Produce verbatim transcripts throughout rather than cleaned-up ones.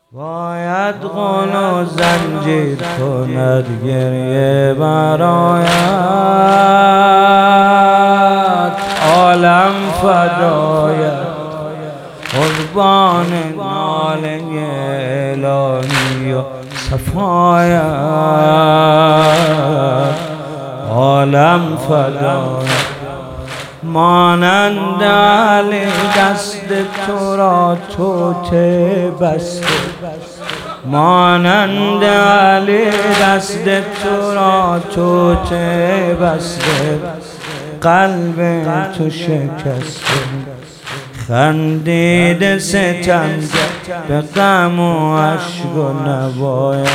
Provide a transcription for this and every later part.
باید قل و زنجیر کند گریه برایت، عالم فدایت، قربان ناله الهی و صفایت، عالم فدایت. مانند علی دست تو را توته بسته، مانند علی دست تو را توته بسته، قلب تو شکسته، خندید ستم به غم و اشک و نبایت،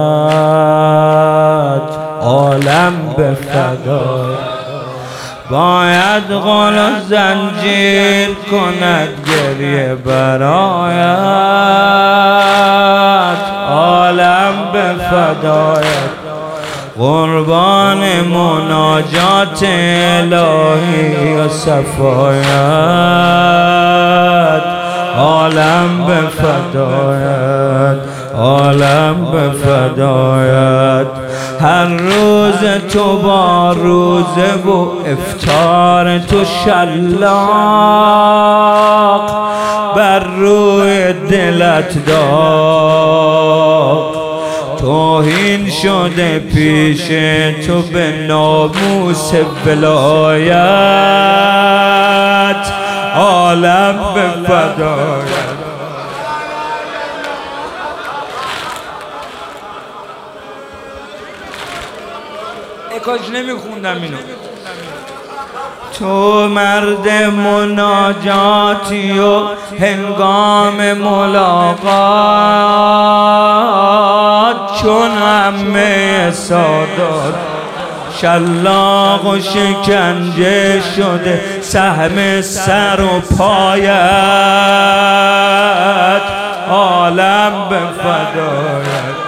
عالم به فدایت. باید قل و زنجیر کند گریه برایت، عالم به فدایت، قربان مناجات الهی و صفایت، عالم به فدایت، عالم به فدایت. هر روز تو با روزه و افطار تو شلاق بر روی دلت داغ، توهین شده پیش تو به ناموس ولایت، عالم به فدایت. کاش نمیخوندم اینو. تو مرد مناجاتی و هنگام ملاقات چون عمه سادات شلاق و شکنجه شده سهم سر و پایت، عالم به فدایت.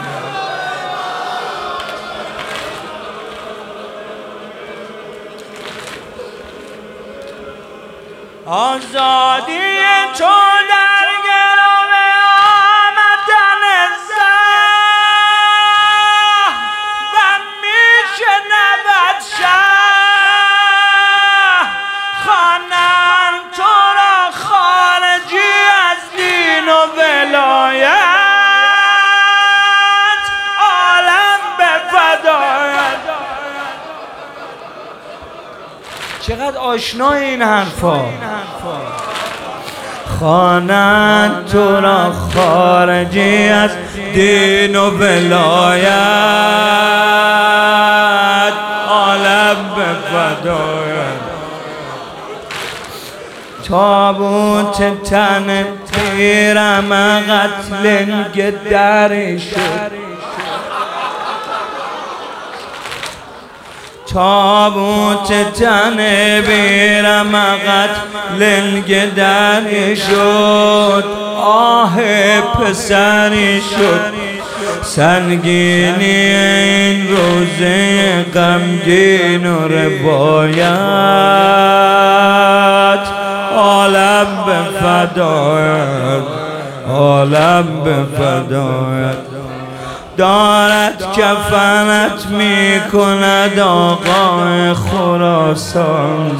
آزادی تو در گرو آمدن زهر و میشنود شهر، خوانند تو را خارجی از دین و ولایت، عالم به فدایت. چقدر آشنا این حرفا. خوانند تو را خارجی از دین و ولایت، عالم به فدایت. تابوت تن پیرم قتل گدری شد، تابوت تن بیرم قتل گدری شد، آه پسری شد سنگینی این روزه غمگین و روایت، عالم به فدایت، عالم به فدایت. دارد کفنت می کند آقای خراسان،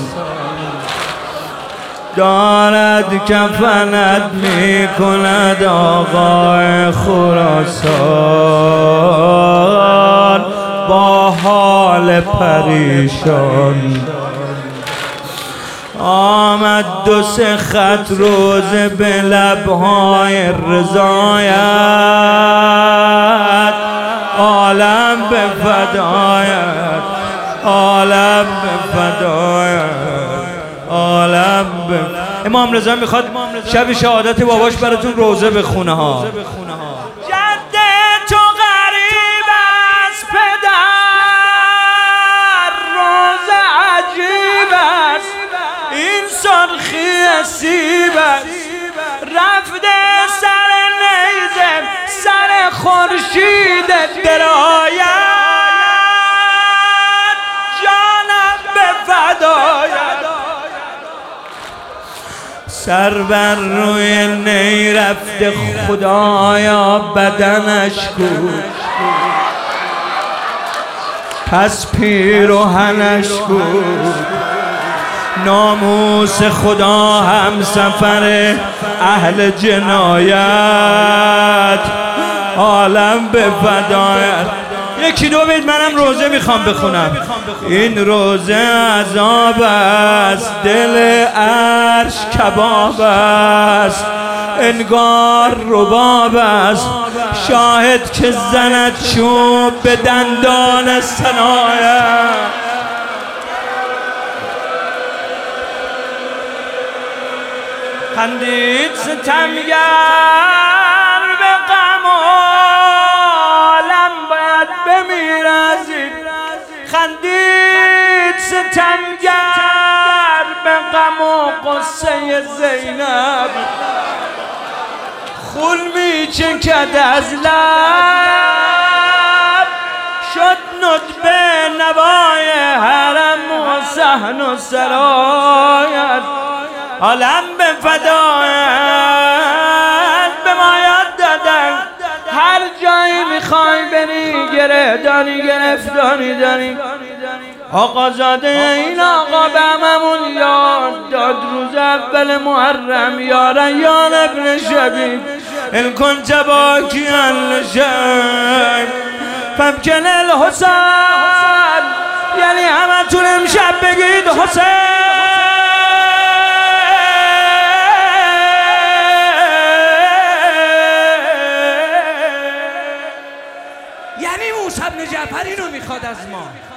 دارد کفنت می کند آقای خراسان، با حال پریشان. آمد دو سه خط روزه به لبهای رضایت، عالم به فدایت، عالم به فدایت، عالم به. امام رضا میخواد شب شهادت باباش براتون روزه بخونه ها. جد تو غریب از پدر، روزه عجیب است این سرخی سیب است، رفته سر نیزه سر خورشید درایت، جانم به فدایت. سر بر روی نی رفته خدایا بدنش کو، پس پیرهنش کو. ناموس خدا هم سفر اهل جنایت، عالم به فدایت. یکی دو بیت منم روزه میخوام بخونم. این روزه عذاب است، دل عرش کباب است، انگار رباب است. شاهد که زند چوب به دندان صنایع. خندید ستمگر به غم و عالم باید بمیرزید. خندید ستمگر به غم و قصه زینب، خون میچکد از لب، شد ندبه نوای حرم و صحن و سرایت. عالم به فدایت به ما یاد دادن، هر جایی میخوای بری گره داری گرفتاری داری. آقازاده این آقا به هممون یاد داد روز اول محرم، یا ریان ابن شبیب ان کنت باکیا لشیء فابکن الحسین. یعنی همتون امشب بگید حسین. یعنی موسی بن جعفر اینو میخواد از ما.